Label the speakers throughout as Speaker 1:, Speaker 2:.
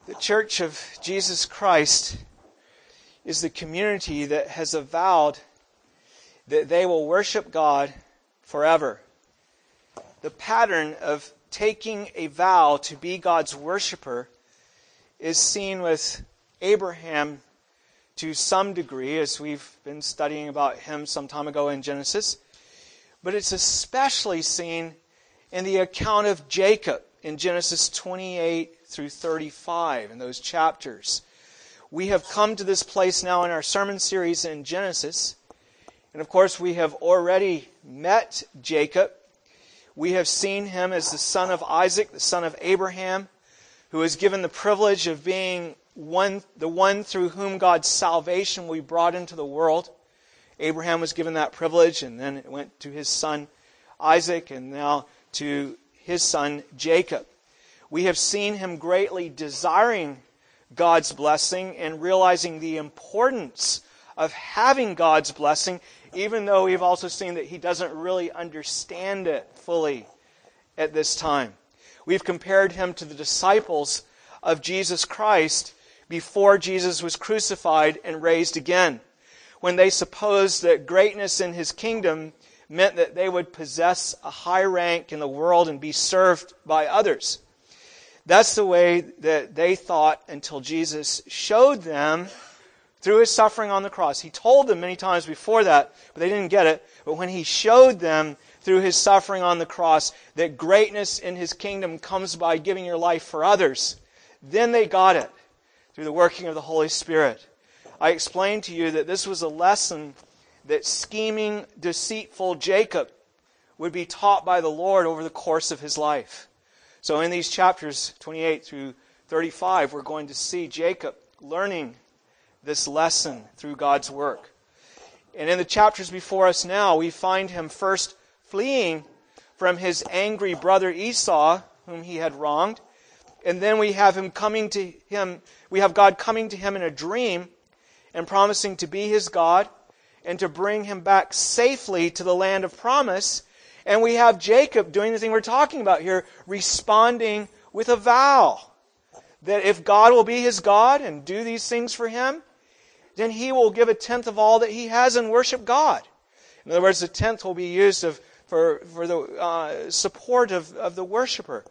Speaker 1: The Church of Jesus Christ is the community that has avowed that they will worship God forever. The pattern of taking a vow to be God's worshiper is seen with Abraham to some degree, as we've been studying about him some time ago in Genesis. But it's especially seen in the account of Jacob in Genesis 28 through 35, in those chapters. We have come to this place now in our sermon series in Genesis. And of course, we have already met Jacob. We have seen him as the son of Isaac, the son of Abraham, who was given the privilege of being the one through whom God's salvation will be brought into the world. Abraham was given that privilege, and then it went to his son Isaac, and now to his son Jacob. We have seen him greatly desiring God's blessing and realizing the importance of having God's blessing, even though we've also seen that he doesn't really understand it fully at this time. We've compared him to the disciples of Jesus Christ before Jesus was crucified and raised again, when they supposed that greatness in his kingdom meant that they would possess a high rank in the world and be served by others. That's the way that they thought until Jesus showed them through his suffering on the cross. He told them many times before that, but they didn't get it. But when he showed them through his suffering on the cross that greatness in his kingdom comes by giving your life for others, then they got it through the working of the Holy Spirit. I explained to you that this was a lesson that scheming, deceitful Jacob would be taught by the Lord over the course of his life. So in these chapters 28 through 35, we're going to see Jacob learning this lesson through God's work. And in the chapters before us now, we find him first fleeing from his angry brother Esau, whom he had wronged. And then we have God coming to him in a dream and promising to be his God and to bring him back safely to the land of promise. And we have Jacob doing the thing we're talking about here, responding with a vow that if God will be his God and do these things for him, then he will give a tenth of all that he has and worship God. In other words, the tenth will be used for the support of the worshiper,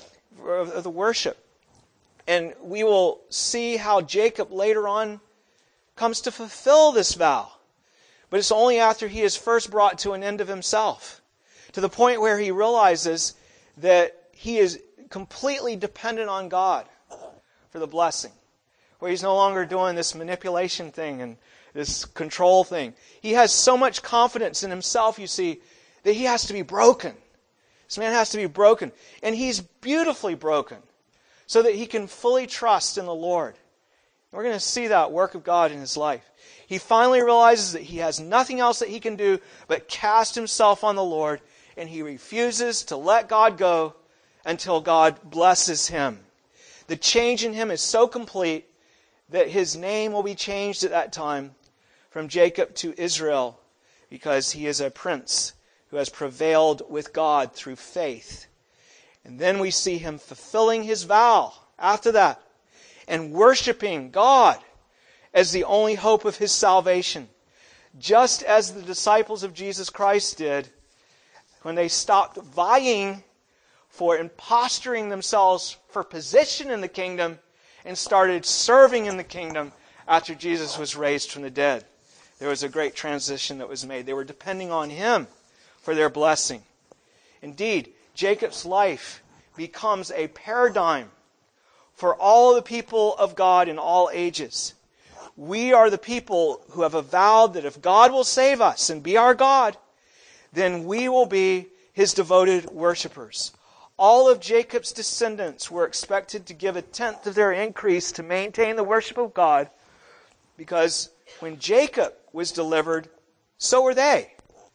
Speaker 1: of the worship. And we will see how Jacob later on comes to fulfill this vow. But it's only after he is first brought to an end of himself, to the point where he realizes that he is completely dependent on God for the blessing, where he's no longer doing this manipulation thing and this control thing. He has so much confidence in himself, you see, that he has to be broken. This man has to be broken. And he's beautifully broken so that he can fully trust in the Lord. We're going to see that work of God in his life. He finally realizes that he has nothing else that he can do but cast himself on the Lord, and he refuses to let God go until God blesses him. The change in him is so complete that his name will be changed at that time from Jacob to Israel, because he is a prince who has prevailed with God through faith. And then we see him fulfilling his vow after that and worshiping God as the only hope of his salvation, just as the disciples of Jesus Christ did when they stopped vying for and posturing themselves for position in the kingdom and started serving in the kingdom after Jesus was raised from the dead. There was a great transition that was made. They were depending on him for their blessing. Indeed, Jacob's life becomes a paradigm for all the people of God in all ages. We are the people who have avowed that if God will save us and be our God, then we will be his devoted worshipers. All of Jacob's descendants were expected to give a tenth of their increase to maintain the worship of God, because when Jacob was delivered, so were they.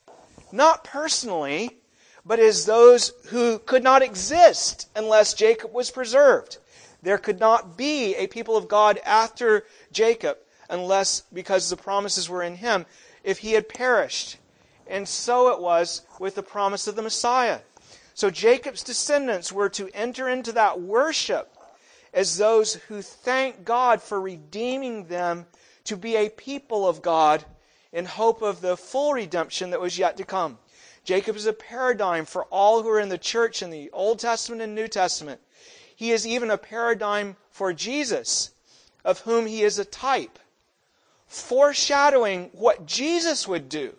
Speaker 1: Not personally, but as those who could not exist unless Jacob was preserved. There could not be a people of God after Jacob unless, because the promises were in him, if he had perished. And so it was with the promise of the Messiah. So Jacob's descendants were to enter into that worship as those who thank God for redeeming them to be a people of God in hope of the full redemption that was yet to come. Jacob is a paradigm for all who are in the church in the Old Testament and New Testament. He is even a paradigm for Jesus, of whom he is a type, foreshadowing what Jesus would do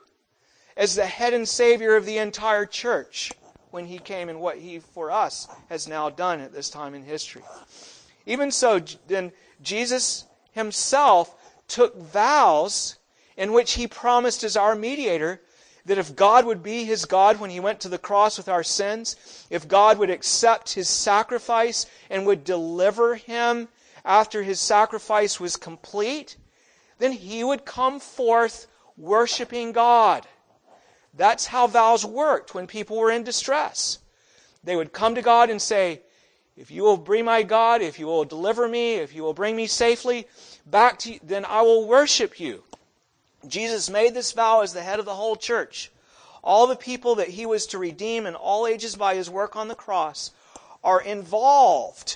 Speaker 1: as the head and Savior of the entire church when he came and what he, for us, has now done at this time in history. Even so, then, Jesus himself took vows in which he promised as our mediator that if God would be his God when he went to the cross with our sins, if God would accept his sacrifice and would deliver him after his sacrifice was complete, then he would come forth worshiping God. That's how vows worked when people were in distress. They would come to God and say, if you will be my God, if you will deliver me, if you will bring me safely back to you, then I will worship you. Jesus made this vow as the head of the whole church. All the people that he was to redeem in all ages by his work on the cross are involved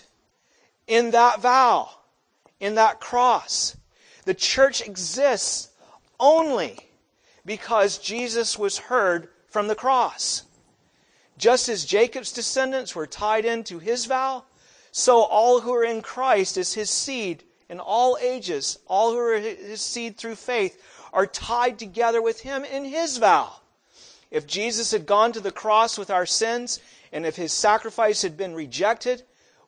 Speaker 1: in that vow, in that cross. The church exists only because Jesus was heard from the cross. Just as Jacob's descendants were tied into his vow, so all who are in Christ as his seed in all ages, all who are his seed through faith, are tied together with him in his vow. If Jesus had gone to the cross with our sins, and if his sacrifice had been rejected,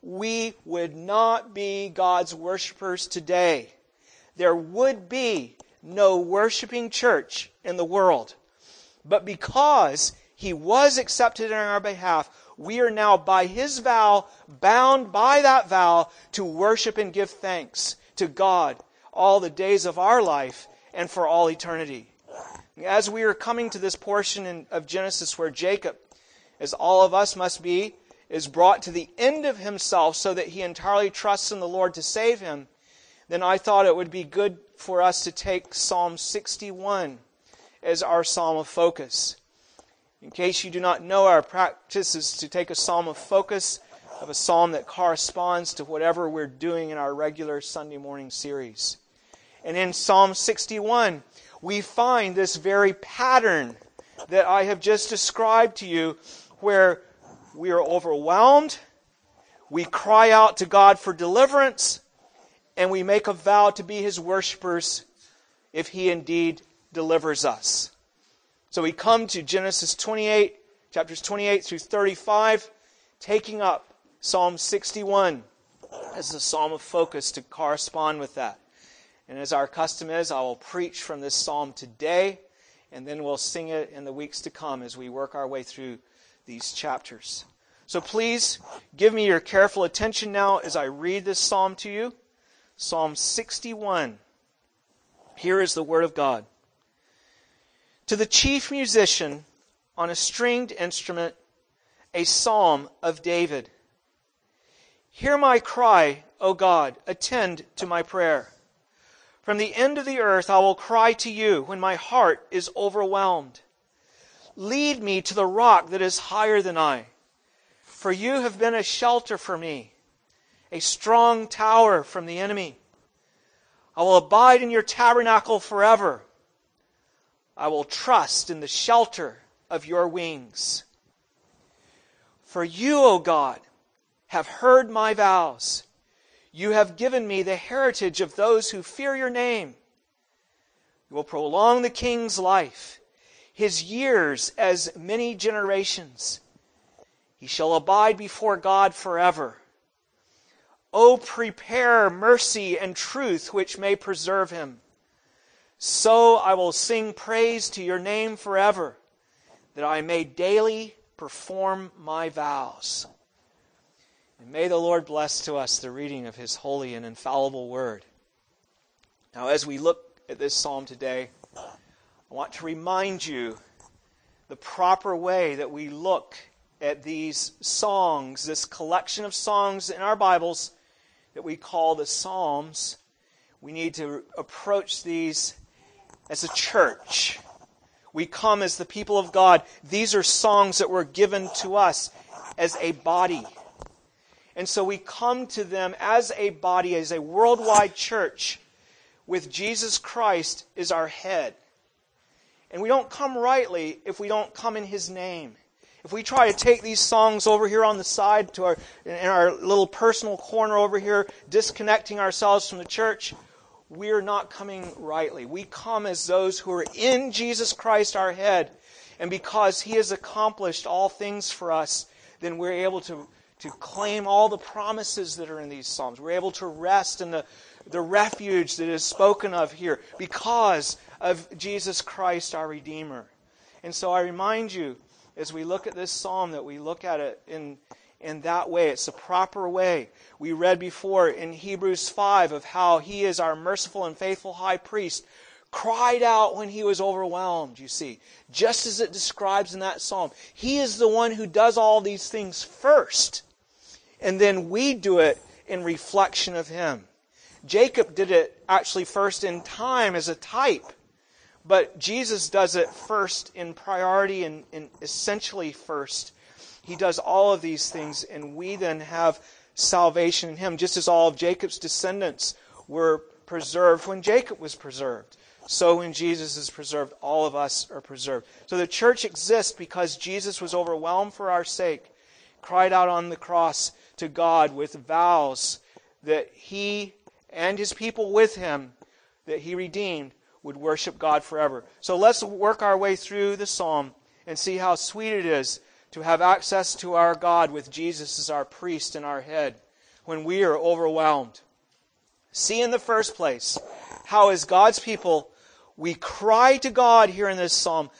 Speaker 1: we would not be God's worshipers today. There would be no worshiping church in the world. But because he was accepted in our behalf, we are now by his vow, bound by that vow to worship and give thanks to God all the days of our life and for all eternity. As we are coming to this portion of Genesis where Jacob, as all of us must be, is brought to the end of himself so that he entirely trusts in the Lord to save him, then I thought it would be good for us to take Psalm 61 as our psalm of focus. In case you do not know, our practice is to take a psalm of focus of a psalm that corresponds to whatever we're doing in our regular Sunday morning series. And in Psalm 61, we find this very pattern that I have just described to you, where we are overwhelmed, we cry out to God for deliverance, and we make a vow to be his worshipers if he indeed delivers us. So we come to Genesis 28, chapters 28 through 35, taking up Psalm 61 as a psalm of focus to correspond with that. And as our custom is, I will preach from this psalm today, and then we'll sing it in the weeks to come as we work our way through these chapters. So please give me your careful attention now as I read this psalm to you. Psalm 61. Here is the word of God. To the chief musician on a stringed instrument, a psalm of David. Hear my cry, O God, attend to my prayer. From the end of the earth I will cry to you when my heart is overwhelmed. Lead me to the rock that is higher than I, for you have been a shelter for me, a strong tower from the enemy. I will abide in your tabernacle forever. I will trust in the shelter of your wings. For you, O God, have heard my vows. You have given me the heritage of those who fear your name. You will prolong the king's life, his years as many generations. He shall abide before God forever. O prepare mercy and truth which may preserve him. So I will sing praise to your name forever, that I may daily perform my vows. And may the Lord bless to us the reading of his holy and infallible word. Now, as we look at this psalm today, I want to remind you the proper way that we look at these songs, this collection of songs in our Bibles that we call the Psalms. We need to approach these as a church. We come as the people of God. These are songs that were given to us as a body. And so we come to them as a body, as a worldwide church, with Jesus Christ as our head. And we don't come rightly if we don't come in His name. If we try to take these songs over here on the side in our little personal corner over here, disconnecting ourselves from the church, we are not coming rightly. We come as those who are in Jesus Christ, our head. And because He has accomplished all things for us, then we're able to claim all the promises that are in these Psalms. We're able to rest in the refuge that is spoken of here because of Jesus Christ, our Redeemer. And so I remind you, as we look at this psalm, that we look at it in that way. It's the proper way. We read before in Hebrews 5 of how He is our merciful and faithful high priest, cried out when He was overwhelmed, you see. Just as it describes in that psalm. He is the one who does all these things first. And then we do it in reflection of Him. Jacob did it actually first in time as a type. But Jesus does it first in priority and essentially first. He does all of these things, and we then have salvation in Him, just as all of Jacob's descendants were preserved when Jacob was preserved. So when Jesus is preserved, all of us are preserved. So the church exists because Jesus was overwhelmed for our sake, cried out on the cross to God with vows that He and His people with Him, that He redeemed, would worship God forever. So let's work our way through the psalm and see how sweet it is to have access to our God with Jesus as our priest and our head when we are overwhelmed. See in the first place how as God's people we cry to God here in this psalm.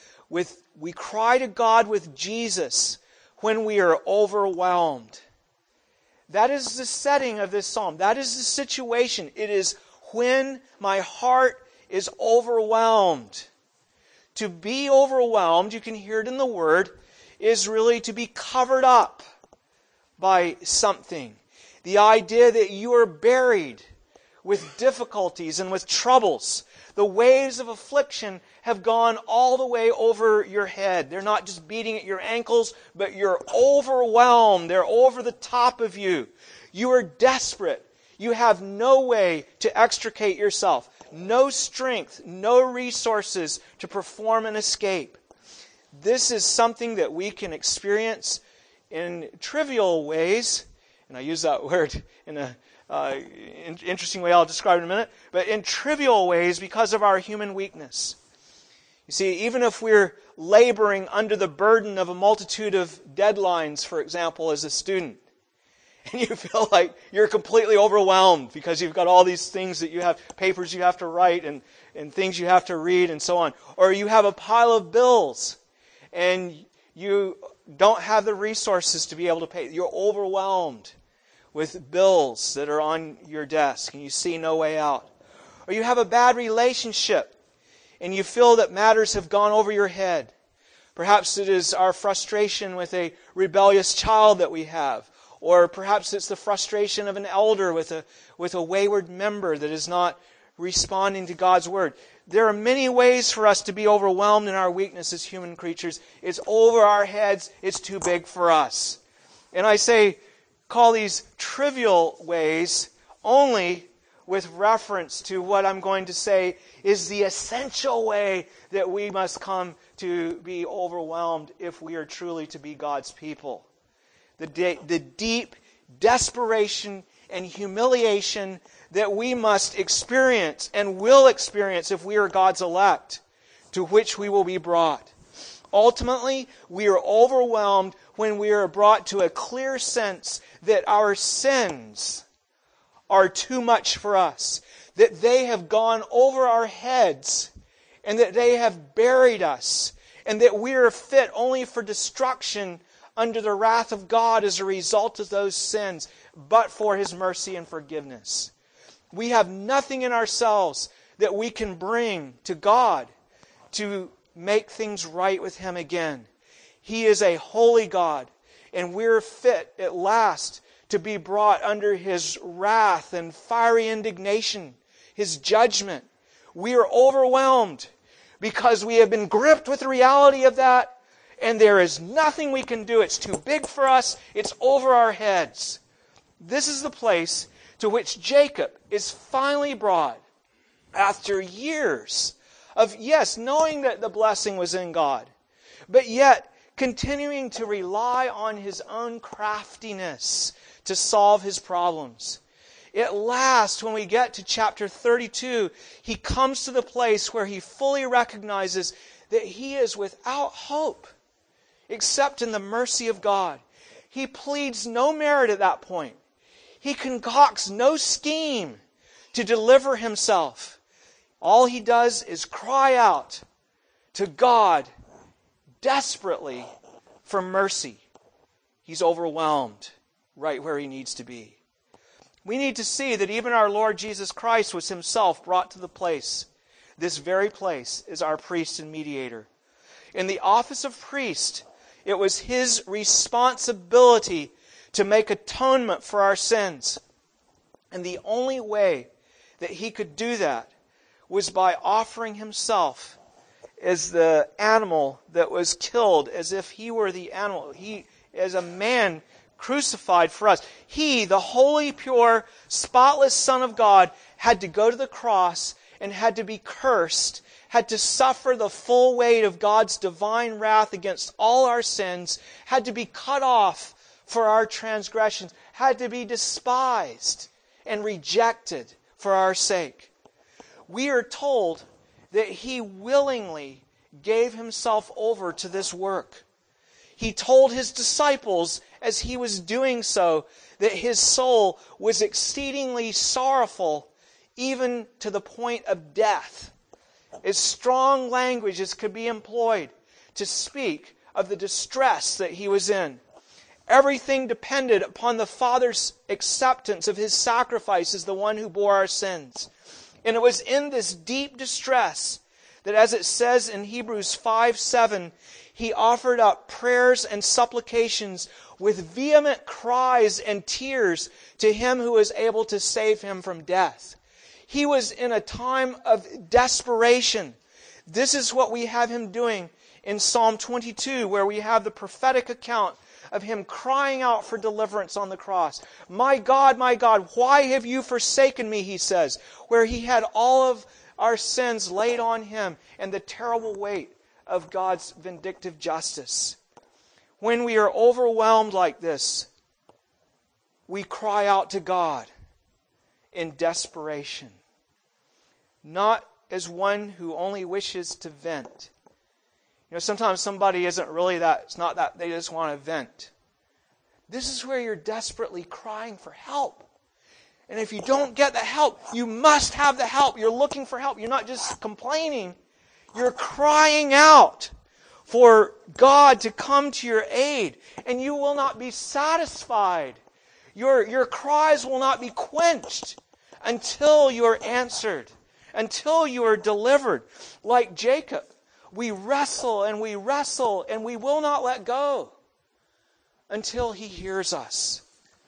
Speaker 1: We cry to God with Jesus when we are overwhelmed. That is the setting of this psalm. That is the situation. It is when my heart is overwhelmed. To be overwhelmed, you can hear it in the word, is really to be covered up by something. The idea that you are buried with difficulties and with troubles. The waves of affliction have gone all the way over your head. They're not just beating at your ankles, but you're overwhelmed. They're over the top of you. You are desperate. You have no way to extricate yourself. No strength, no resources to perform an escape. This is something that we can experience in trivial ways, and I use that word in an interesting way I'll describe in a minute, but in trivial ways because of our human weakness. You see, even if we're laboring under the burden of a multitude of deadlines, for example, as a student, and you feel like you're completely overwhelmed because you've got all these things that you have, papers you have to write and things you have to read and so on. Or you have a pile of bills and you don't have the resources to be able to pay. You're overwhelmed with bills that are on your desk and you see no way out. Or you have a bad relationship and you feel that matters have gone over your head. Perhaps it is our frustration with a rebellious child that we have. Or perhaps it's the frustration of an elder with a wayward member that is not responding to God's Word. There are many ways for us to be overwhelmed in our weakness as human creatures. It's over our heads. It's too big for us. And I say, call these trivial ways only with reference to what I'm going to say is the essential way that we must come to be overwhelmed if we are truly to be God's people. The deep desperation and humiliation that we must experience and will experience if we are God's elect, to which we will be brought. Ultimately, we are overwhelmed when we are brought to a clear sense that our sins are too much for us, that they have gone over our heads, and that they have buried us, and that we are fit only for destruction under the wrath of God as a result of those sins, but for His mercy and forgiveness. We have nothing in ourselves that we can bring to God to make things right with Him again. He is a holy God, and we're fit at last to be brought under His wrath and fiery indignation, His judgment. We are overwhelmed because we have been gripped with the reality of that. And there is nothing we can do. It's too big for us. It's over our heads. This is the place to which Jacob is finally brought after years of, yes, knowing that the blessing was in God, but yet continuing to rely on his own craftiness to solve his problems. At last, when we get to chapter 32, he comes to the place where he fully recognizes that he is without hope except in the mercy of God. He pleads no merit at that point. He concocts no scheme to deliver himself. All he does is cry out to God desperately for mercy. He's overwhelmed right where he needs to be. We need to see that even our Lord Jesus Christ was himself brought to the place, this very place, as our priest and mediator. In the office of priest, it was his responsibility to make atonement for our sins. And the only way that he could do that was by offering himself as the animal that was killed, as if he were the animal. He, as a man, crucified for us. He, the holy, pure, spotless Son of God, had to go to the cross and had to be cursed, had to suffer the full weight of God's divine wrath against all our sins, had to be cut off for our transgressions, had to be despised and rejected for our sake. We are told that he willingly gave himself over to this work. He told his disciples as he was doing so that his soul was exceedingly sorrowful, even to the point of death. As strong language as could be employed to speak of the distress that he was in. Everything depended upon the Father's acceptance of his sacrifice as the one who bore our sins. And it was in this deep distress that, as it says in Hebrews 5:7, he offered up prayers and supplications with vehement cries and tears to him who was able to save him from death. He was in a time of desperation. This is what we have him doing in Psalm 22, where we have the prophetic account of him crying out for deliverance on the cross. My God, why have you forsaken me, he says, where he had all of our sins laid on him and the terrible weight of God's vindictive justice. When we are overwhelmed like this, we cry out to God in desperation, not as one who only wishes to vent. You know, sometimes somebody isn't really that, it's not that they just want to vent. This is where you're desperately crying for help. And if you don't get the help, you must have the help. You're looking for help. You're not just complaining. You're crying out for God to come to your aid. And you will not be satisfied. Your cries will not be quenched until you are answered, until you are delivered. Like Jacob, we wrestle and we will not let go until he hears us.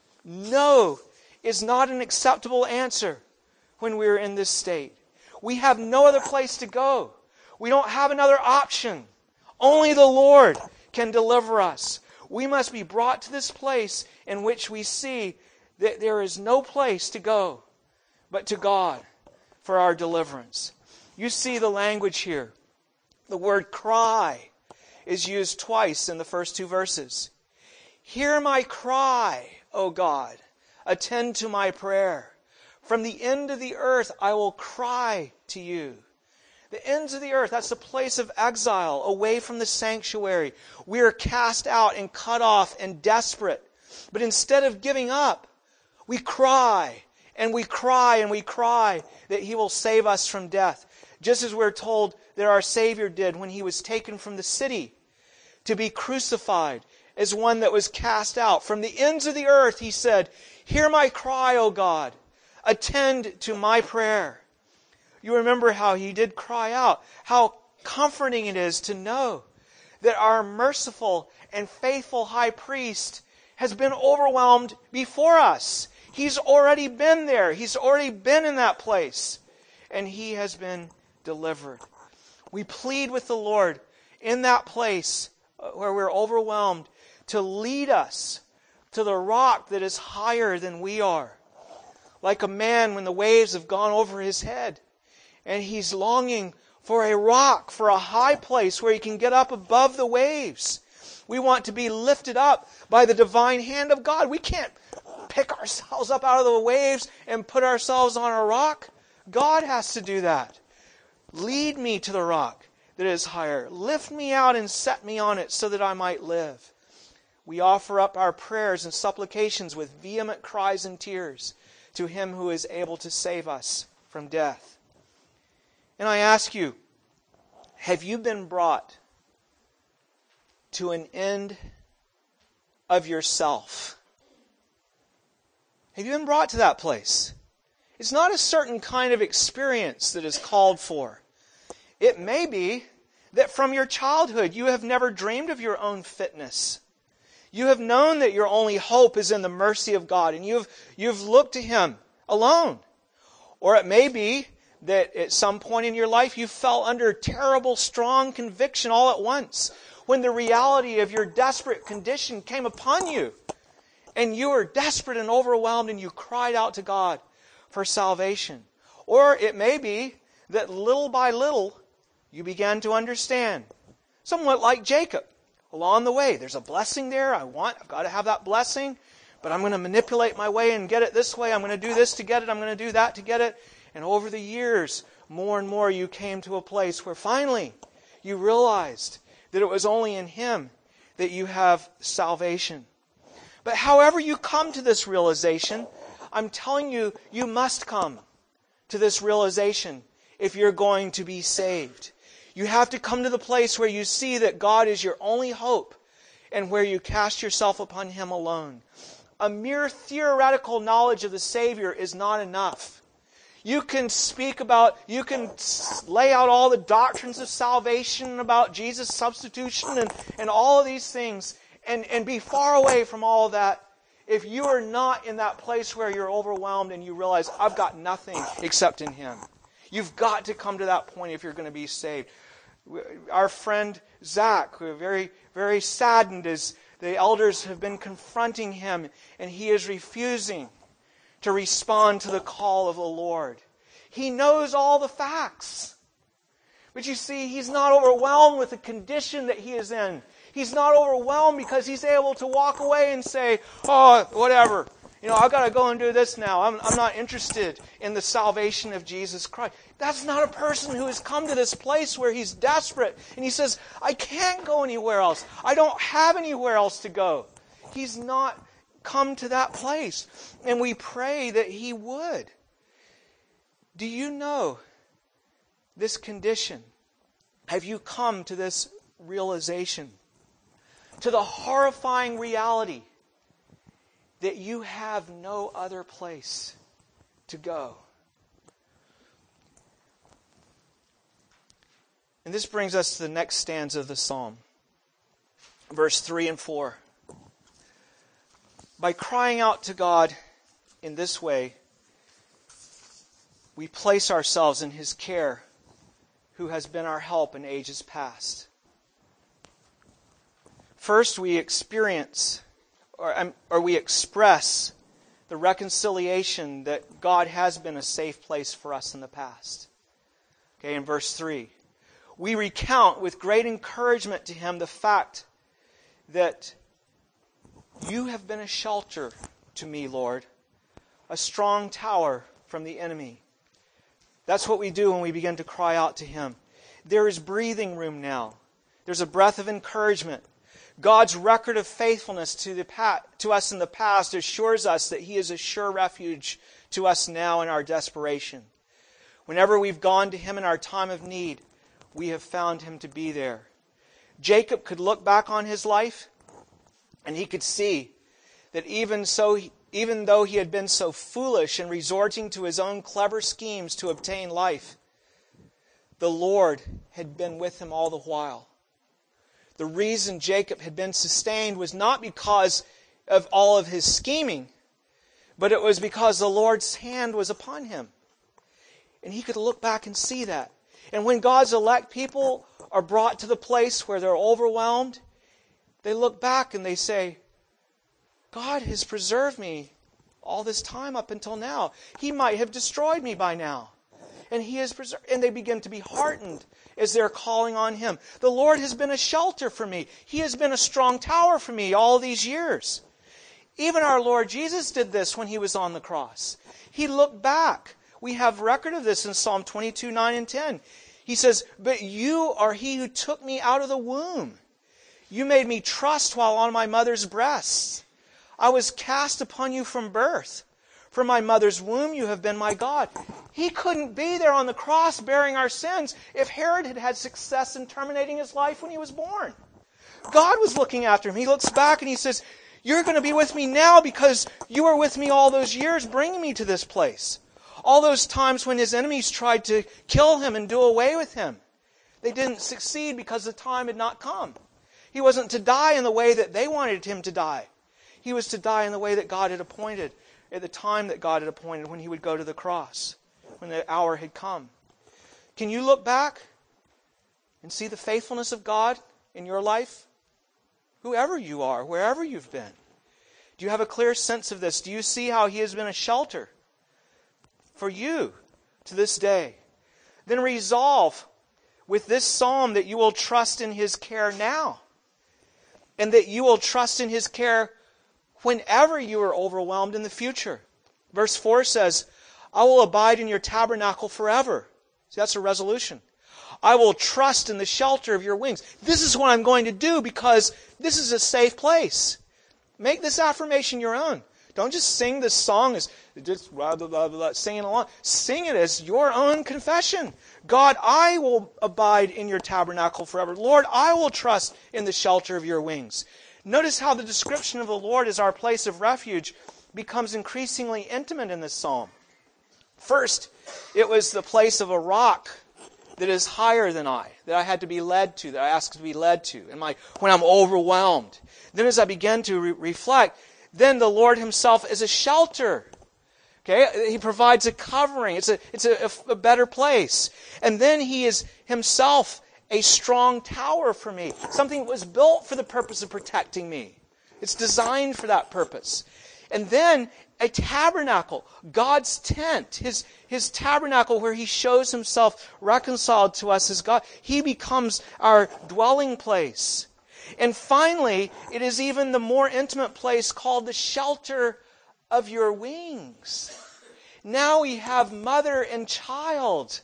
Speaker 1: No is not an acceptable answer when we're in this state. We have no other place to go. We don't have another option. Only the Lord can deliver us. We must be brought to this place in which we see that there is no place to go but to God for our deliverance. You see the language here. The word cry is used twice in the first two verses. Hear my cry, O God. Attend to my prayer. From the end of the earth I will cry to you. The ends of the earth, that's the place of exile, away from the sanctuary. We are cast out and cut off and desperate. But instead of giving up, we cry and we cry and we cry that he will save us from death. Just as we're told that our Savior did when he was taken from the city to be crucified as one that was cast out. From the ends of the earth, he said, hear my cry, O God. Attend to my prayer. You remember how he did cry out. How comforting it is to know that our merciful and faithful high priest has been overwhelmed before us. He's already been there. He's already been in that place. And he has been delivered. We plead with the Lord in that place where we're overwhelmed to lead us to the rock that is higher than we are. Like a man when the waves have gone over his head, and he's longing for a rock, for a high place where he can get up above the waves. We want to be lifted up by the divine hand of God. We can't pick ourselves up out of the waves and put ourselves on a rock. God has to do that. Lead me to the rock that is higher. Lift me out and set me on it so that I might live. We offer up our prayers and supplications with vehement cries and tears to Him who is able to save us from death. And I ask you, have you been brought to an end of yourself? Have you been brought to that place? It's not a certain kind of experience that is called for. It may be that from your childhood you have never dreamed of your own fitness. You have known that your only hope is in the mercy of God, and you've looked to Him alone. Or it may be that at some point in your life you fell under terrible, strong conviction all at once, when the reality of your desperate condition came upon you, and you were desperate and overwhelmed, and you cried out to God for salvation. Or it may be that little by little you began to understand, somewhat like Jacob. Along the way, there's a blessing there. I've got to have that blessing, but I'm going to manipulate my way and get it this way. I'm going to do this to get it. I'm going to do that to get it. And over the years, more and more you came to a place where finally you realized that it was only in Him that you have salvation. But however you come to this realization, I'm telling you, you must come to this realization if you're going to be saved. You have to come to the place where you see that God is your only hope and where you cast yourself upon Him alone. A mere theoretical knowledge of the Savior is not enough. You can lay out all the doctrines of salvation about Jesus' substitution and all of these things and be far away from all of that if you are not in that place where you're overwhelmed and you realize, I've got nothing except in Him. You've got to come to that point if you're going to be saved. Our friend Zach, very, very saddened as the elders have been confronting him, and he is refusing to respond to the call of the Lord. He knows all the facts. But you see, he's not overwhelmed with the condition that he is in. He's not overwhelmed because he's able to walk away and say, oh, whatever. I've got to go and do this now. I'm not interested in the salvation of Jesus Christ. That's not a person who has come to this place where he's desperate. And he says, I can't go anywhere else. I don't have anywhere else to go. He's not come to that place. And we pray that he would. Do you know this condition? Have you come to this realization? To the horrifying reality that you have no other place to go. And this brings us to the next stanza of the psalm, verse 3 and 4. By crying out to God in this way, we place ourselves in His care, who has been our help in ages past. First, we experience or we express the reconciliation that God has been a safe place for us in the past. Okay, in verse 3, we recount with great encouragement to Him the fact that you have been a shelter to me, Lord, a strong tower from the enemy. That's what we do when we begin to cry out to Him. There is breathing room now. There's a breath of encouragement. God's record of faithfulness to us in the past assures us that He is a sure refuge to us now in our desperation. Whenever we've gone to Him in our time of need, we have found Him to be there. Jacob could look back on his life and he could see that even though he had been so foolish in resorting to his own clever schemes to obtain life, the Lord had been with him all the while. The reason Jacob had been sustained was not because of all of his scheming, but it was because the Lord's hand was upon him. And he could look back and see that. And when God's elect people are brought to the place where they're overwhelmed, they look back and they say, God has preserved me all this time up until now. He might have destroyed me by now. And He has preserved. And they begin to be heartened as they're calling on Him. The Lord has been a shelter for me. He has been a strong tower for me all these years. Even our Lord Jesus did this when He was on the cross. He looked back. We have record of this in Psalm 22, 9 and 10. He says, "But you are He who took me out of the womb. You made me trust while on my mother's breasts. I was cast upon you from birth. From my mother's womb you have been my God." He couldn't be there on the cross bearing our sins if Herod had had success in terminating his life when he was born. God was looking after him. He looks back and He says, "You're going to be with me now because you were with me all those years bringing me to this place." All those times when His enemies tried to kill Him and do away with Him. They didn't succeed because the time had not come. He wasn't to die in the way that they wanted Him to die. He was to die in the way that God had appointed, at the time that God had appointed when He would go to the cross, when the hour had come. Can you look back and see the faithfulness of God in your life? Whoever you are, wherever you've been. Do you have a clear sense of this? Do you see how He has been a shelter for you to this day? Then resolve with this psalm that you will trust in His care now, and that you will trust in His care whenever you are overwhelmed in the future. Verse 4 says, "I will abide in your tabernacle forever." See, that's a resolution. "I will trust in the shelter of your wings." This is what I'm going to do because this is a safe place. Make this affirmation your own. Don't just sing this song as just blah, blah, blah, blah, singing along. Sing it as your own confession. God, I will abide in your tabernacle forever. Lord, I will trust in the shelter of your wings. Notice how the description of the Lord as our place of refuge becomes increasingly intimate in this psalm. First, it was the place of a rock that is higher than I, that I had to be led to, that I asked to be led to when I'm overwhelmed. Then as I began to reflect, then the Lord Himself is a shelter. Okay, He provides a covering. It's a better place. And then He is Himself a strong tower for me. Something that was built for the purpose of protecting me. It's designed for that purpose. And then a tabernacle, God's tent, His tabernacle where He shows Himself reconciled to us as God. He becomes our dwelling place. And finally, it is even the more intimate place called the shelter of your wings. Now we have mother and child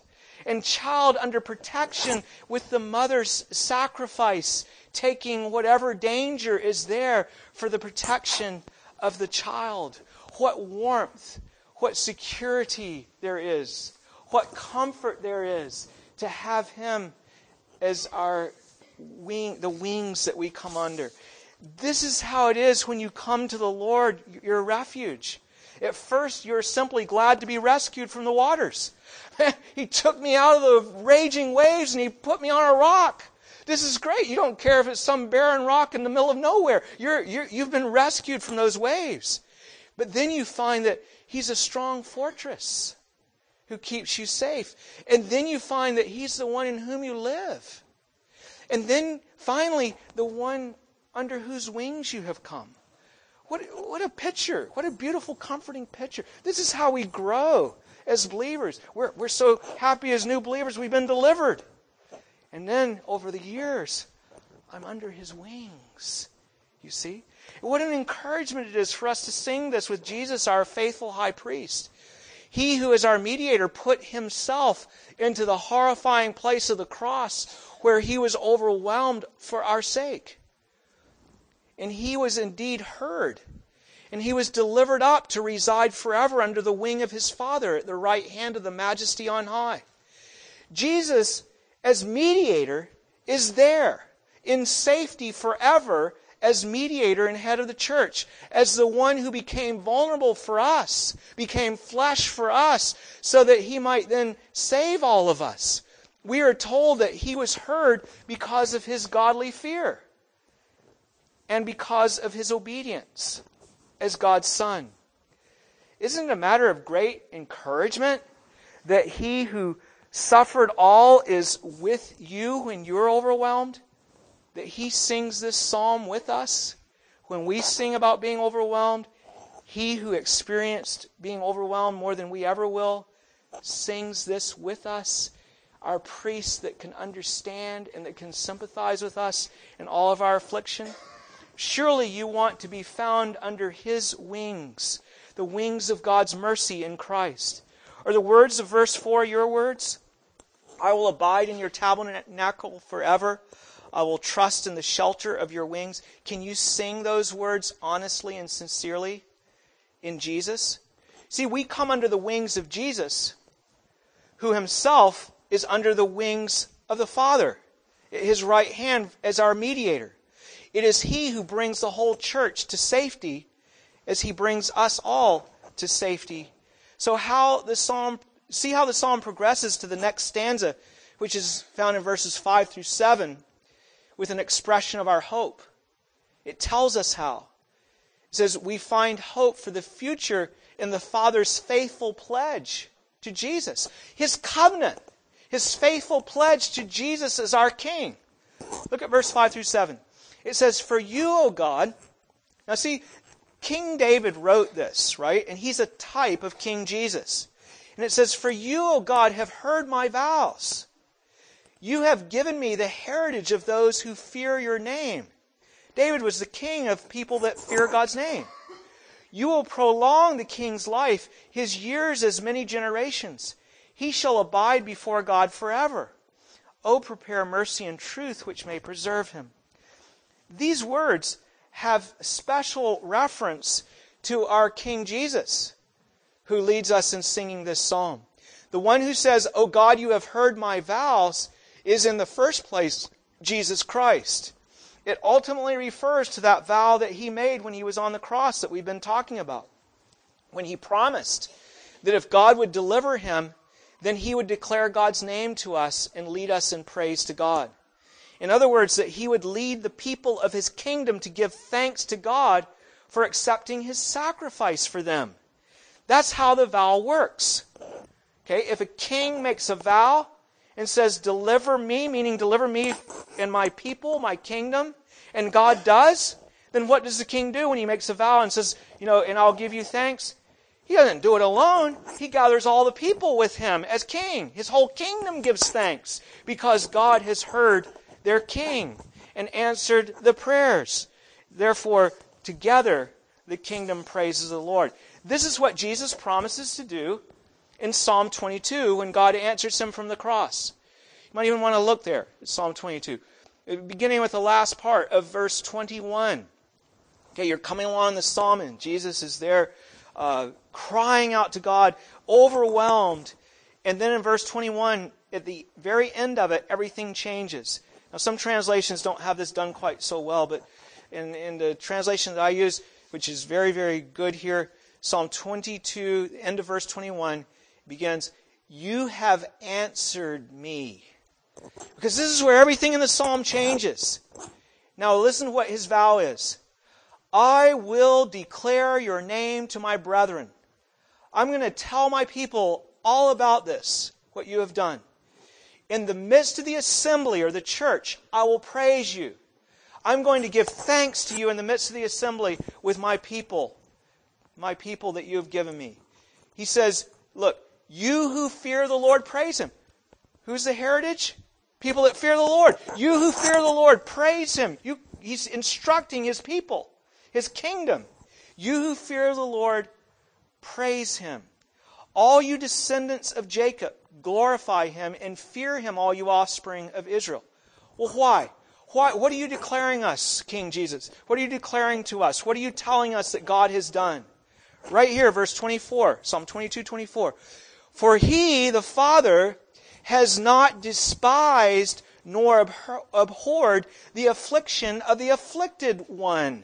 Speaker 1: under protection with the mother's sacrifice, taking whatever danger is there for the protection of the child. What warmth, what security there is, what comfort there is to have Him as our the wings that we come under. This is how it is when you come to the Lord, your refuge. At first, you're simply glad to be rescued from the waters. He took me out of the raging waves and He put me on a rock. This is great. You don't care if it's some barren rock in the middle of nowhere. You've been rescued from those waves. But then you find that He's a strong fortress who keeps you safe. And then you find that He's the one in whom you live. And then, finally, the one under whose wings you have come. What a picture. What a beautiful, comforting picture. This is how we grow as believers. We're so happy as new believers. We've been delivered. And then, over the years, I'm under His wings. You see? What an encouragement it is for us to sing this with Jesus, our faithful high priest. He who is our mediator put Himself into the horrifying place of the cross where He was overwhelmed for our sake. And He was indeed heard. And He was delivered up to reside forever under the wing of His Father at the right hand of the Majesty on high. Jesus, as mediator, is there in safety forever as mediator and head of the church, as the one who became vulnerable for us, became flesh for us, so that He might then save all of us. We are told that He was heard because of His godly fear and because of His obedience as God's Son. Isn't it a matter of great encouragement that He who suffered all is with you when you're overwhelmed? That He sings this psalm with us when we sing about being overwhelmed, He who experienced being overwhelmed more than we ever will sings this with us. Our priest that can understand and that can sympathize with us in all of our affliction. Surely you want to be found under His wings, the wings of God's mercy in Christ. Are the words of verse 4 your words? I will abide in your tabernacle forever. I will trust in the shelter of your wings. Can you sing those words honestly and sincerely in Jesus? See, we come under the wings of Jesus, who Himself is under the wings of the Father, His right hand as our mediator. It is He who brings the whole church to safety as He brings us all to safety. So see how the psalm progresses to the next stanza, which is found in verses 5 through 7, with an expression of our hope. It tells us how. It says, we find hope for the future in the Father's faithful pledge to Jesus. His covenant, His faithful pledge to Jesus as our King. Look at verse 5 through 7. It says, for you, O God... Now see, King David wrote this, right? And he's a type of King Jesus. And it says, for you, O God, have heard my vows. You have given me the heritage of those who fear your name. David was the king of people that fear God's name. You will prolong the king's life, his years as many generations. He shall abide before God forever. O prepare mercy and truth which may preserve him. These words have special reference to our King Jesus, who leads us in singing this psalm. The one who says, O God, you have heard my vows, is in the first place Jesus Christ. It ultimately refers to that vow that He made when He was on the cross that we've been talking about. When He promised that if God would deliver Him, then He would declare God's name to us and lead us in praise to God. In other words, that He would lead the people of His kingdom to give thanks to God for accepting His sacrifice for them. That's how the vow works. Okay, if a king makes a vow and says, deliver me, meaning deliver me and my people, my kingdom, and God does, then what does the king do when he makes a vow and says, and I'll give you thanks? He doesn't do it alone. He gathers all the people with him as king. His whole kingdom gives thanks because God has heard their king and answered the prayers. Therefore, together, the kingdom praises the Lord. This is what Jesus promises to do in Psalm 22 when God answers him from the cross. You might even want to look there at Psalm 22. Beginning with the last part of verse 21. Okay, you're coming along the psalm and Jesus is there crying out to God, overwhelmed. And then in verse 21, at the very end of it, everything changes. Now some translations don't have this done quite so well, but in the translation that I use, which is very, very good here, Psalm 22, end of verse 21, begins, you have answered me. Because this is where everything in the psalm changes. Now listen to what his vow is. I will declare your name to my brethren. I'm going to tell my people all about this, what you have done. In the midst of the assembly or the church, I will praise you. I'm going to give thanks to you in the midst of the assembly with my people that you have given me. He says, look, you who fear the Lord, praise Him. Who's the heritage? People that fear the Lord. You who fear the Lord, praise Him. He's instructing His people, His kingdom. You who fear the Lord, praise Him. All you descendants of Jacob, glorify Him and fear Him, all you offspring of Israel. Well, why? What are you declaring us, King Jesus? What are you declaring to us? What are you telling us that God has done? Right here, verse 24, Psalm 22:24. For He, the Father, has not despised nor abhorred the affliction of the afflicted one.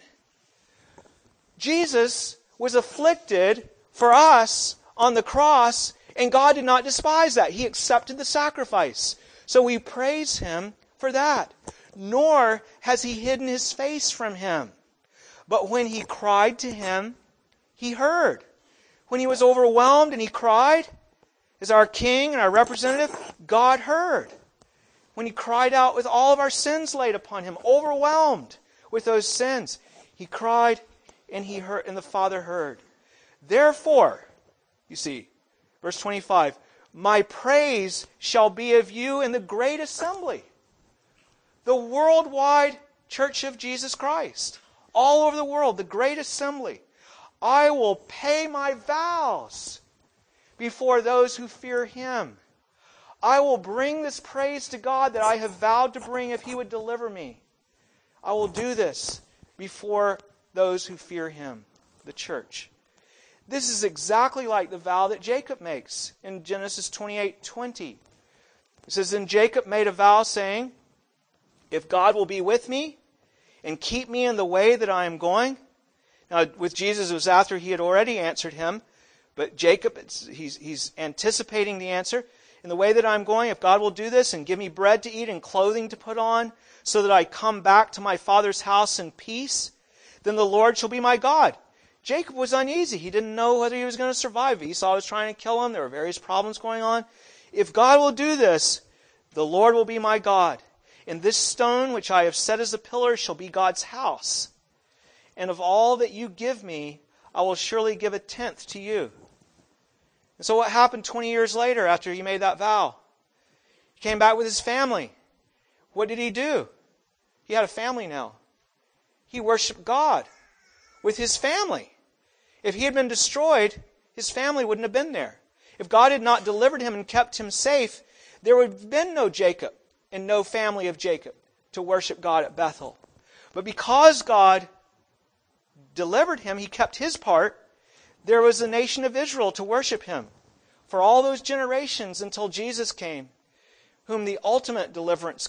Speaker 1: Jesus was afflicted for us on the cross, and God did not despise that. He accepted the sacrifice. So we praise Him for that. Nor has He hidden His face from him. But when he cried to Him, He heard. When he was overwhelmed and he cried, as our King and our representative, God heard. When he cried out with all of our sins laid upon Him, overwhelmed with those sins, He cried, and he heard, and the Father heard. Therefore, you see, verse 25, my praise shall be of you in the great assembly, the worldwide church of Jesus Christ, all over the world, the great assembly. I will pay my vows before those who fear Him. I will bring this praise to God that I have vowed to bring if He would deliver me. I will do this before those who fear Him, the church. This is exactly like the vow that Jacob makes in Genesis 28:20. It says, then Jacob made a vow saying, if God will be with me and keep me in the way that I am going. Now, with Jesus, it was after He had already answered him. But Jacob, he's anticipating the answer. In the way that I'm going, if God will do this and give me bread to eat and clothing to put on, so that I come back to my father's house in peace, then the Lord shall be my God. Jacob was uneasy. He didn't know whether he was going to survive. Esau was trying to kill him. There were various problems going on. If God will do this, the Lord will be my God. And this stone which I have set as a pillar shall be God's house. And of all that you give me, I will surely give a tenth to you. And so what happened 20 years later after he made that vow? He came back with his family. What did he do? He had a family now. He worshiped God with his family. If he had been destroyed, his family wouldn't have been there. If God had not delivered him and kept him safe, there would have been no Jacob and no family of Jacob to worship God at Bethel. But because God delivered him, He kept His part, there was a nation of Israel to worship Him for all those generations until Jesus came, when the ultimate deliverance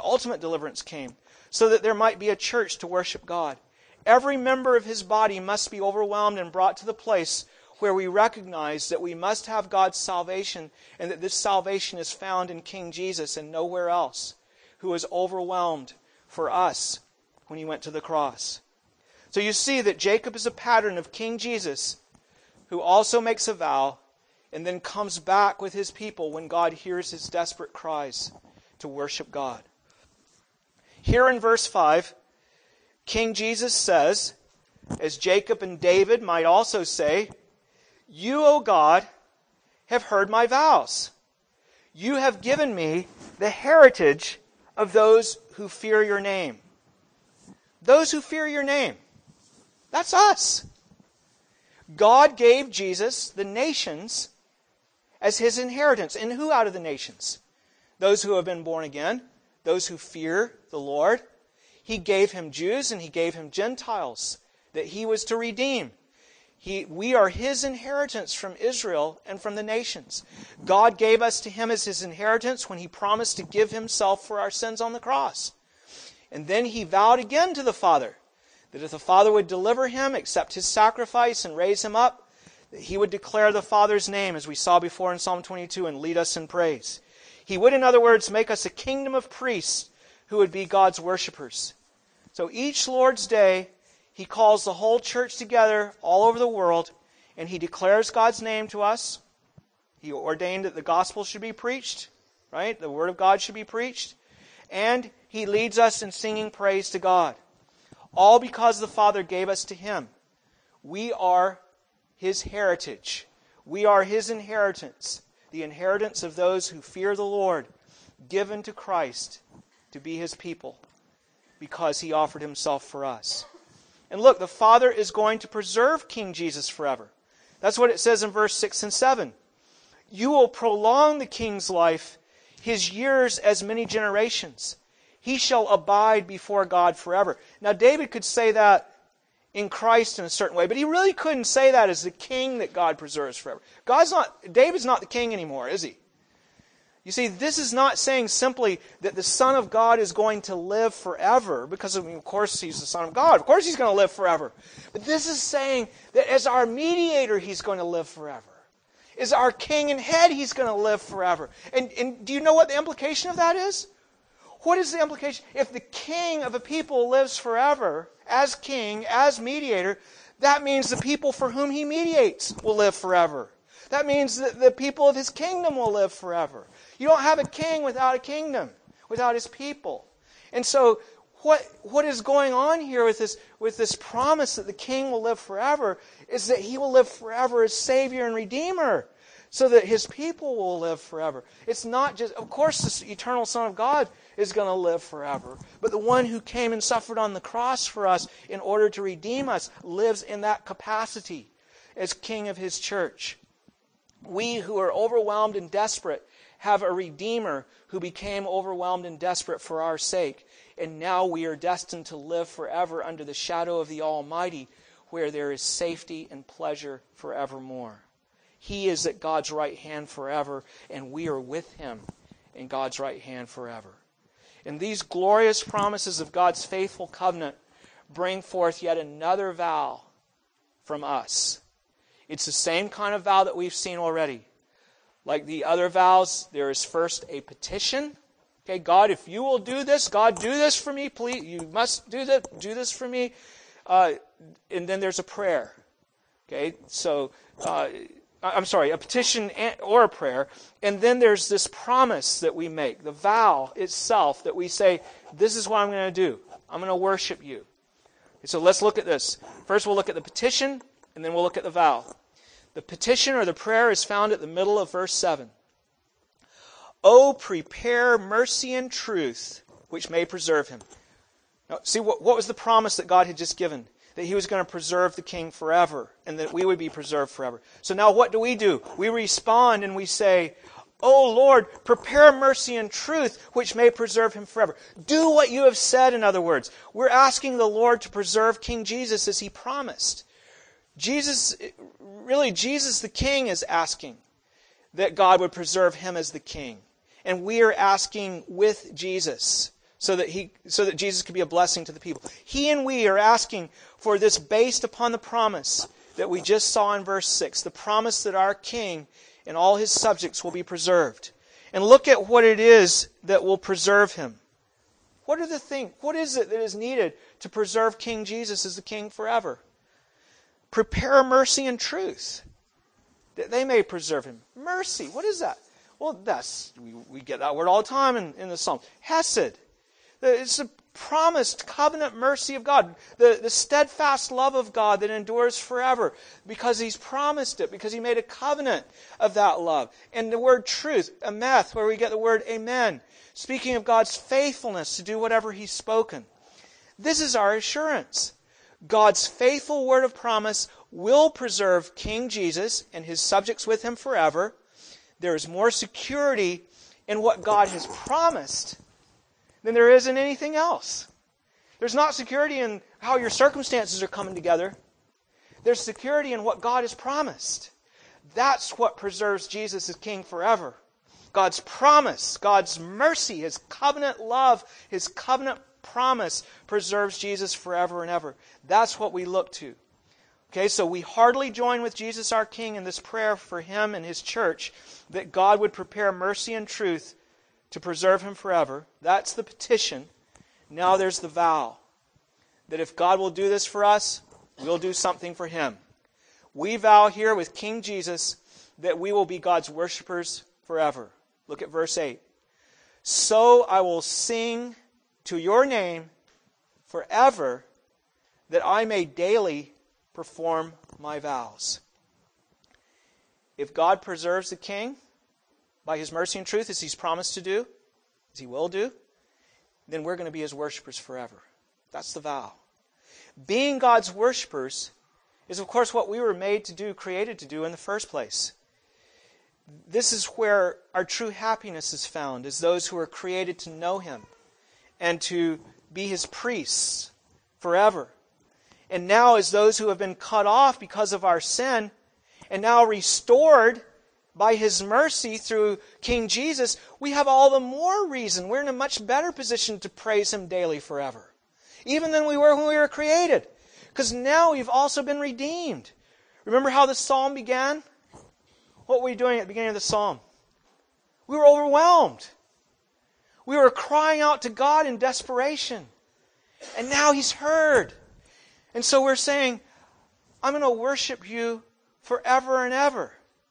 Speaker 1: came, so that there might be a church to worship God. Every member of His body must be overwhelmed and brought to the place where we recognize that we must have God's salvation, and that this salvation is found in King Jesus and nowhere else, who was overwhelmed for us when He went to the cross. So you see that Jacob is a pattern of King Jesus, who also makes a vow and then comes back with his people when God hears his desperate cries to worship God. Here in verse 5, King Jesus says, as Jacob and David might also say, you, O God, have heard my vows. You have given me the heritage of those who fear your name. Those who fear your name. That's us. God gave Jesus the nations as His inheritance. And who out of the nations? Those who have been born again. Those who fear the Lord. He gave Him Jews and He gave Him Gentiles that He was to redeem. We are His inheritance from Israel and from the nations. God gave us to Him as His inheritance when He promised to give Himself for our sins on the cross. And then He vowed again to the Father that if the Father would deliver Him, accept His sacrifice, and raise Him up, that He would declare the Father's name, as we saw before in Psalm 22, and lead us in praise. He would, in other words, make us a kingdom of priests who would be God's worshipers. So each Lord's Day, He calls the whole church together all over the world, and He declares God's name to us. He ordained that the gospel should be preached, right? The Word of God should be preached. And He leads us in singing praise to God. All because the Father gave us to Him. We are His heritage. We are His inheritance. The inheritance of those who fear the Lord, given to Christ to be His people, because He offered Himself for us. And look, the Father is going to preserve King Jesus forever. That's what it says in verse 6 and 7. You will prolong the King's life, His years as many generations. He shall abide before God forever. Now, David could say that in Christ in a certain way, but he really couldn't say that as the King that God preserves forever. David's not the King anymore, is he? You see, this is not saying simply that the Son of God is going to live forever, because of course He's the Son of God. Of course He's going to live forever. But this is saying that as our mediator, He's going to live forever. As our King and Head, He's going to live forever. And do you know what the implication of that is? What is the implication? If the King of a people lives forever, as King, as mediator, that means the people for whom He mediates will live forever. That means that the people of His kingdom will live forever. You don't have a king without a kingdom, without His people. And so what is going on here with this promise that the King will live forever is that He will live forever as Savior and Redeemer, so that His people will live forever. It's not just, of course, the eternal Son of God is going to live forever, but the one who came and suffered on the cross for us in order to redeem us lives in that capacity as King of His church. We who are overwhelmed and desperate have a Redeemer who became overwhelmed and desperate for our sake. And now we are destined to live forever under the shadow of the Almighty, where there is safety and pleasure forevermore. He is at God's right hand forever, and we are with Him in God's right hand forever. And these glorious promises of God's faithful covenant bring forth yet another vow from us. It's the same kind of vow that we've seen already. Like the other vows, there is first a petition. Okay, God, if you will do this, God, do this for me, please. You must do this for me. And then there's a prayer. Okay, so, a petition or a prayer. And then there's this promise that we make, the vow itself, that we say, this is what I'm going to do. I'm going to worship you. Okay, so let's look at this. First we'll look at the petition, and then we'll look at the vow. The petition or the prayer is found at the middle of verse 7. Oh, prepare mercy and truth, which may preserve him. Now, see, what was the promise that God had just given? That He was going to preserve the King forever, and that we would be preserved forever. So now what do? We respond and we say, Oh Lord, prepare mercy and truth, which may preserve him forever. Do what you have said, in other words. We're asking the Lord to preserve King Jesus as He promised. Jesus the King is asking that God would preserve Him as the King. And we are asking with Jesus so that Jesus could be a blessing to the people. He and we are asking for this based upon the promise that we just saw in verse 6, the promise that our King and all His subjects will be preserved. And look at what it is that will preserve Him. What is it that is needed to preserve King Jesus as the King forever? Prepare mercy and truth, that they may preserve Him. Mercy, what is that? Well, we get that word all the time in the Psalms. Hesed. It's the promised covenant mercy of God. The steadfast love of God that endures forever. Because He's promised it. Because He made a covenant of that love. And the word truth, ameth, where we get the word amen. Speaking of God's faithfulness to do whatever He's spoken. This is our assurance. God's faithful word of promise will preserve King Jesus and His subjects with Him forever. There is more security in what God has promised than there is in anything else. There's not security in how your circumstances are coming together. There's security in what God has promised. That's what preserves Jesus as King forever. God's promise, God's mercy, His covenant love, His covenant promise preserves Jesus forever and ever. That's what we look to. Okay, so we heartily join with Jesus our King in this prayer for Him and His church, that God would prepare mercy and truth to preserve Him forever. That's the petition. Now there's the vow. That if God will do this for us, we'll do something for Him. We vow here with King Jesus that we will be God's worshipers forever. Look at verse 8. So I will sing to your name forever, that I may daily perform my vows. If God preserves the King by His mercy and truth, as He's promised to do, as He will do, then we're going to be His worshipers forever. That's the vow. Being God's worshipers is, of course, what we were made to do, created to do in the first place. This is where our true happiness is found, as those who are created to know Him and to be His priests forever. And now, as those who have been cut off because of our sin, and now restored by His mercy through King Jesus, we have all the more reason. We're in a much better position to praise Him daily forever, even than we were when we were created. Because now we've also been redeemed. Remember how the psalm began? What were we doing at the beginning of the psalm? We were overwhelmed. We were crying out to God in desperation. And now He's heard. And so we're saying, I'm going to worship You forever and ever.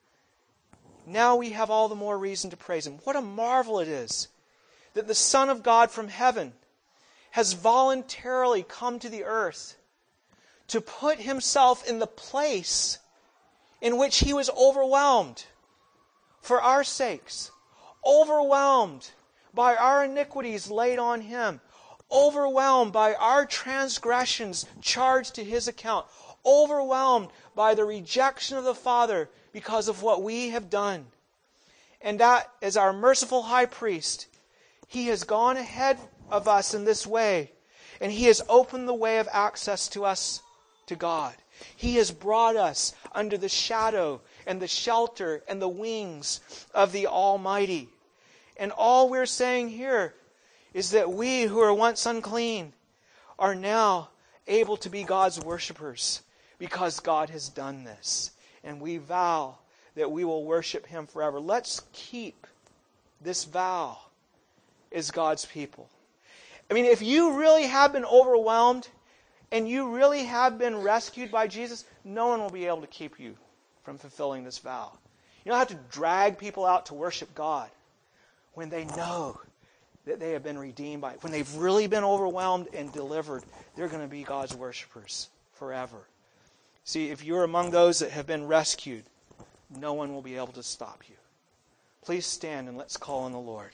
Speaker 1: Now we have all the more reason to praise Him. What a marvel it is that the Son of God from heaven has voluntarily come to the earth to put himself in the place in which he was overwhelmed for our sakes, overwhelmed by our iniquities laid on him, overwhelmed by our transgressions charged to his account, overwhelmed by the rejection of the Father because of what we have done. And that, as our merciful high priest, he has gone ahead of us in this way, and he has opened the way of access to us, to God. He has brought us under the shadow and the shelter and the wings of the Almighty. And all we're saying here is that we who are once unclean are now able to be God's worshipers because God has done this. And we vow that we will worship him forever. Let's keep this vow as God's people. I mean, if you really have been overwhelmed and you really have been rescued by Jesus, no one will be able to keep you from fulfilling this vow. You don't have to drag people out to worship God when they know that they have been redeemed by it. When they've really been overwhelmed and delivered, they're going to be God's worshipers forever. See, if you're among those that have been rescued, no one will be able to stop you. Please stand and let's call on the Lord.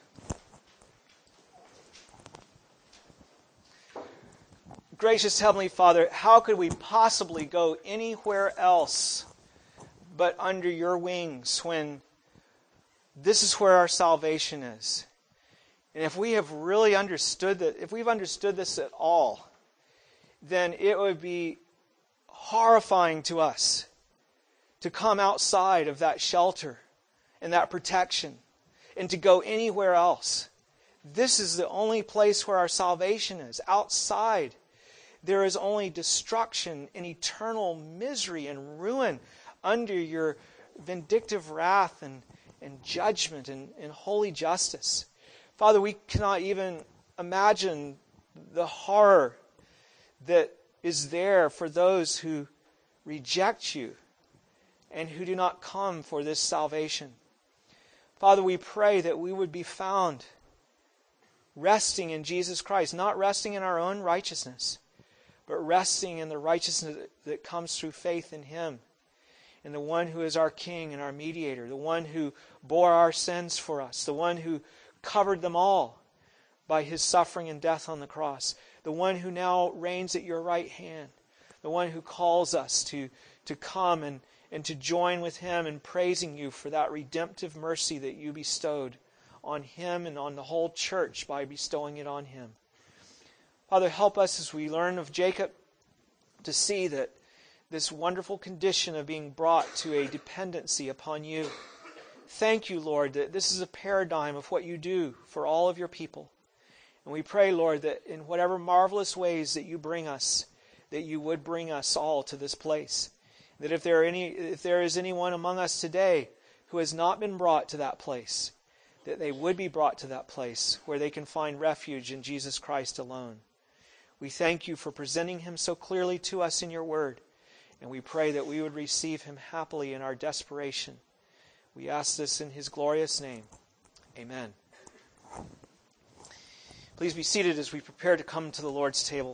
Speaker 1: Gracious Heavenly Father, how could we possibly go anywhere else but under your wings when this is where our salvation is? And if we have really understood that, if we've understood this at all, then it would be horrifying to us to come outside of that shelter and that protection and to go anywhere else. This is the only place where our salvation is. Outside, there is only destruction and eternal misery and ruin under your vindictive wrath and judgment and holy justice. Father, we cannot even imagine the horror that is there for those who reject you and who do not come for this salvation. Father, we pray that we would be found resting in Jesus Christ, not resting in our own righteousness, but resting in the righteousness that comes through faith in him, in the one who is our King and our mediator, the one who bore our sins for us, the one who covered them all by his suffering and death on the cross, the one who now reigns at your right hand, the one who calls us to come and to join with him in praising you for that redemptive mercy that you bestowed on him and on the whole church by bestowing it on him. Father, help us as we learn of Jacob to see that this wonderful condition of being brought to a dependency upon you. Thank you, Lord, that this is a paradigm of what you do for all of your people. And we pray, Lord, that in whatever marvelous ways that you bring us, that you would bring us all to this place. That if there is anyone among us today who has not been brought to that place, that they would be brought to that place where they can find refuge in Jesus Christ alone. We thank you for presenting him so clearly to us in your word. And we pray that we would receive him happily in our desperation. We ask this in his glorious name. Amen. Please be seated as we prepare to come to the Lord's table.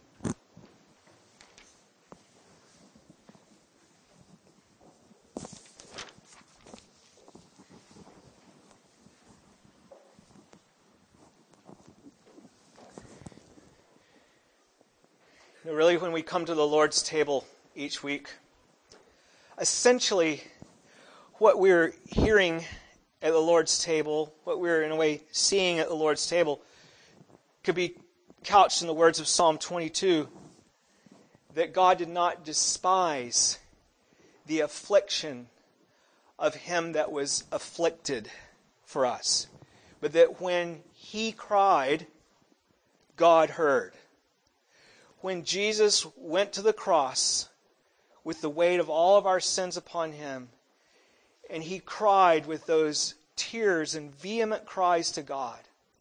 Speaker 1: Really, when we come to the Lord's table each week, essentially what we're hearing at the Lord's table, what we're in a way seeing at the Lord's table, could be couched in the words of Psalm 22, that God did not despise the affliction of him that was afflicted for us, but that when he cried, God heard. When Jesus went to the cross with the weight of all of our sins upon him, and he cried with those tears and vehement cries to God,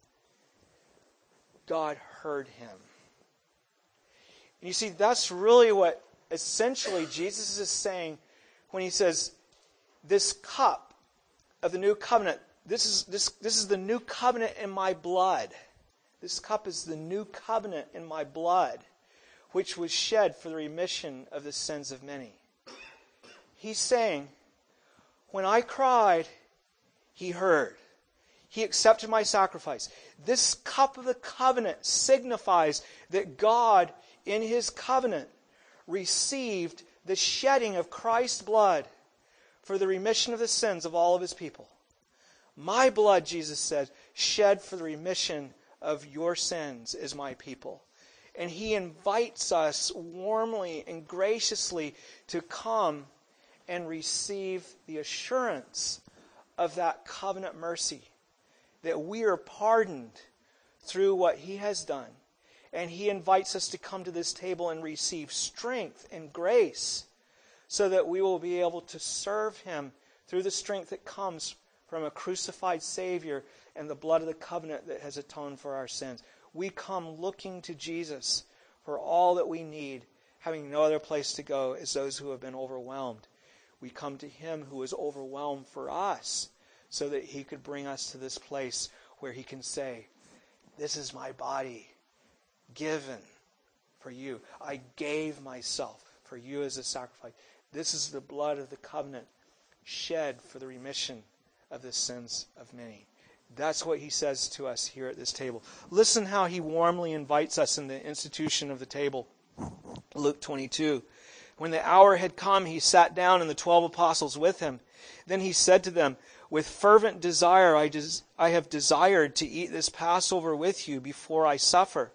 Speaker 1: God heard him. And you see, that's really what essentially Jesus is saying when he says, this cup of the new covenant, this is the new covenant in my blood This cup is the new covenant in my blood, which was shed for the remission of the sins of many. He's saying, when I cried, He heard. He accepted my sacrifice. This cup of the covenant signifies that God, in His covenant, received the shedding of Christ's blood for the remission of the sins of all of His people. My blood, Jesus said, shed for the remission of your sins is my people. And He invites us warmly and graciously to come and receive the assurance of that covenant mercy, that we are pardoned through what He has done. And He invites us to come to this table and receive strength and grace so that we will be able to serve Him through the strength that comes from a crucified Savior and the blood of the covenant that has atoned for our sins. We come looking to Jesus for all that we need, having no other place to go as those who have been overwhelmed. We come to Him who is overwhelmed for us so that He could bring us to this place where He can say, this is my body given for you. I gave myself for you as a sacrifice. This is the blood of the covenant shed for the remission of the sins of many. That's what He says to us here at this table. Listen how He warmly invites us in the institution of the table. Luke 22. When the hour had come, He sat down and the 12 apostles with Him. Then He said to them, with fervent desire I have desired to eat this Passover with you before I suffer.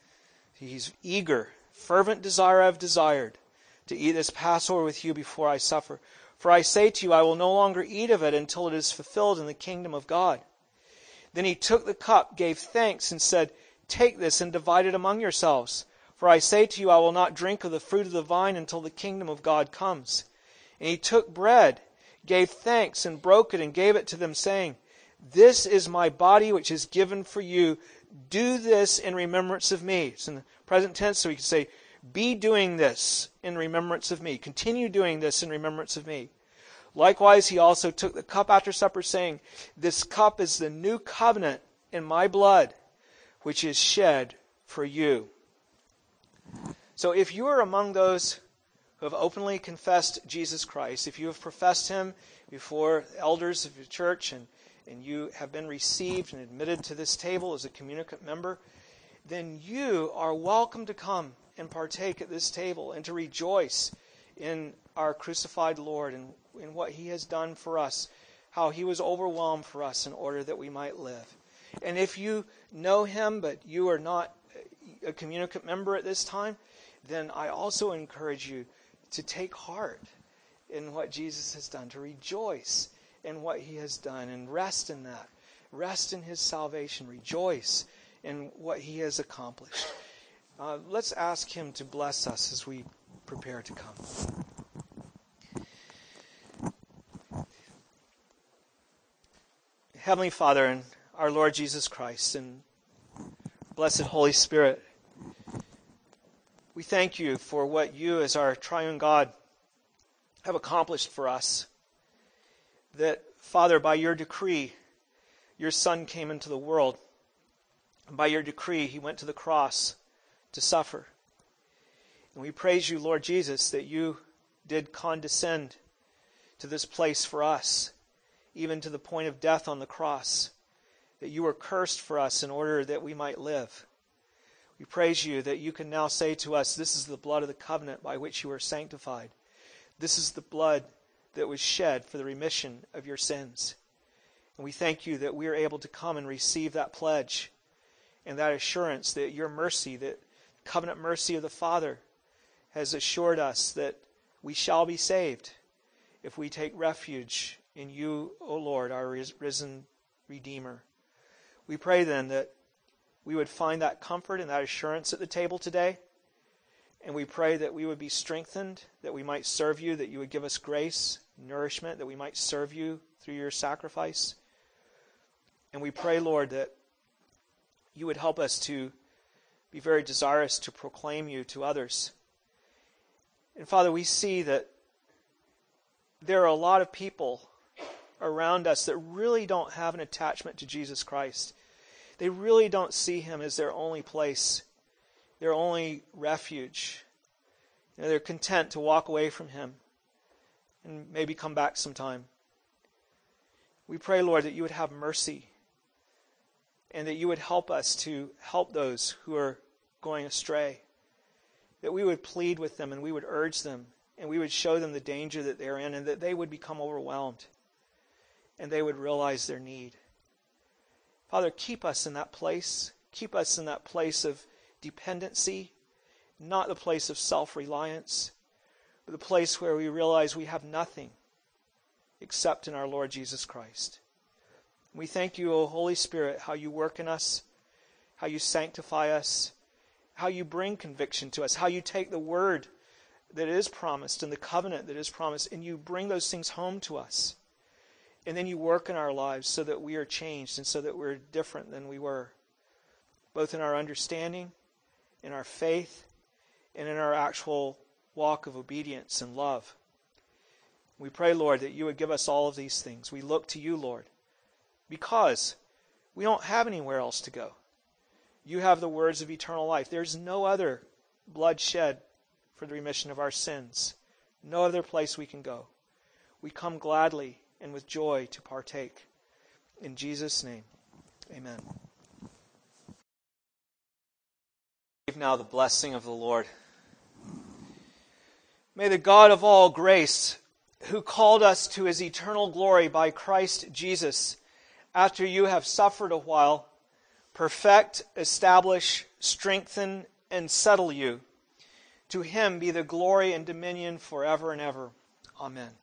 Speaker 1: He's eager. Fervent desire I have desired to eat this Passover with you before I suffer. For I say to you, I will no longer eat of it until it is fulfilled in the kingdom of God. Then He took the cup, gave thanks, and said, take this and divide it among yourselves. For I say to you, I will not drink of the fruit of the vine until the kingdom of God comes. And He took bread, gave thanks, and broke it, and gave it to them, saying, this is my body which is given for you. Do this in remembrance of me. It's in the present tense, so we can say, be doing this in remembrance of me. Continue doing this in remembrance of me. Likewise, He also took the cup after supper, saying, this cup is the new covenant in my blood, which is shed for you. So if you are among those who have openly confessed Jesus Christ, if you have professed Him before the elders of your church and you have been received and admitted to this table as a communicant member, then you are welcome to come and partake at this table and to rejoice in our crucified Lord and in what He has done for us, how He was overwhelmed for us in order that we might live. And if you know Him but you are not a communicant member at this time, then I also encourage you to take heart in what Jesus has done, to rejoice in what He has done and rest in that. Rest in His salvation. Rejoice in what He has accomplished. Let's ask Him to bless us as we prepare to come. Heavenly Father and our Lord Jesus Christ and blessed Holy Spirit, we thank You for what You as our triune God have accomplished for us. That, Father, by Your decree, Your Son came into the world. And by Your decree, He went to the cross to suffer. And we praise You, Lord Jesus, that You did condescend to this place for us, even to the point of death on the cross, that You were cursed for us in order that we might live. We praise You that You can now say to us, this is the blood of the covenant by which you are sanctified. This is the blood that was shed for the remission of your sins. And we thank You that we are able to come and receive that pledge and that assurance that Your mercy, that covenant mercy of the Father, has assured us that we shall be saved if we take refuge in You, O Lord, our risen Redeemer. We pray then that we would find that comfort and that assurance at the table today. And we pray that we would be strengthened, that we might serve You, that You would give us grace, nourishment, that we might serve You through Your sacrifice. And we pray, Lord, that You would help us to be very desirous to proclaim You to others. And Father, we see that there are a lot of people around us that really don't have an attachment to Jesus Christ. They really don't see him as their only place, their only refuge. They're content to walk away from him and maybe come back sometime. We pray, Lord, that you would have mercy and that you would help us to help those who are going astray. That we would plead with them and we would urge them and we would show them the danger that they're in, and that they would become overwhelmed and they would realize their need. Father, keep us in that place. Keep us in that place of dependency, not the place of self-reliance, but the place where we realize we have nothing except in our Lord Jesus Christ. We thank you, O Holy Spirit, how you work in us, how you sanctify us, how you bring conviction to us, how you take the word that is promised and the covenant that is promised, and you bring those things home to us. And then you work in our lives so that we are changed and so that we're different than we were, both in our understanding, in our faith, and in our actual walk of obedience and love. We pray, Lord, that you would give us all of these things. We look to you, Lord, because we don't have anywhere else to go. You have the words of eternal life. There's no other blood shed for the remission of our sins. No other place we can go. We come gladly and with joy to partake. In Jesus' name, amen. Now the blessing of the Lord. May the God of all grace, who called us to his eternal glory by Christ Jesus, after you have suffered a while, perfect, establish, strengthen, and settle you. To him be the glory and dominion forever and ever. Amen.